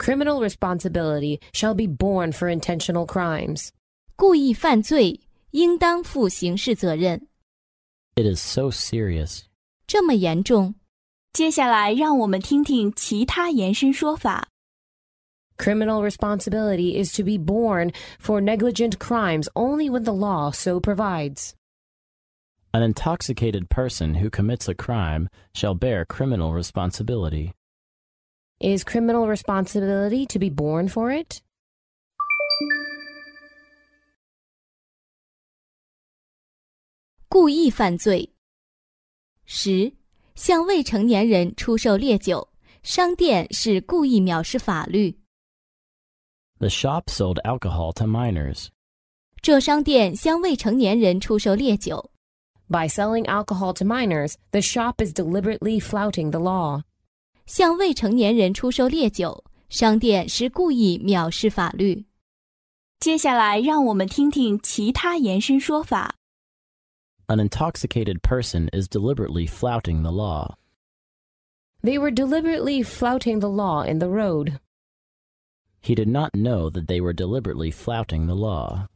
criminal responsibility shall be borne for intentional crimes. 故意犯罪应当负刑事责任。 It is so serious. 这么严重。 接下来让我们听听其他延伸说法。 Criminal responsibility is to be borne for negligent crimes only when the law so provides. An intoxicated person who commits a crime shall bear criminal responsibility. Is criminal responsibility to be borne for it? 故意犯罪。10. 向未成年人出售烈酒，商店是故意藐视法律。 The shop sold alcohol to minors. 这商店向未成年人出售烈酒。 By selling alcohol to minors, the shop is deliberately flouting the law. 向未成年人出售烈酒，商店是故意藐视法律。 接下来让我们听听其他延伸说法。 An intoxicated person is deliberately flouting the law. They were deliberately flouting the law in the road. He did not know that they were deliberately flouting the law.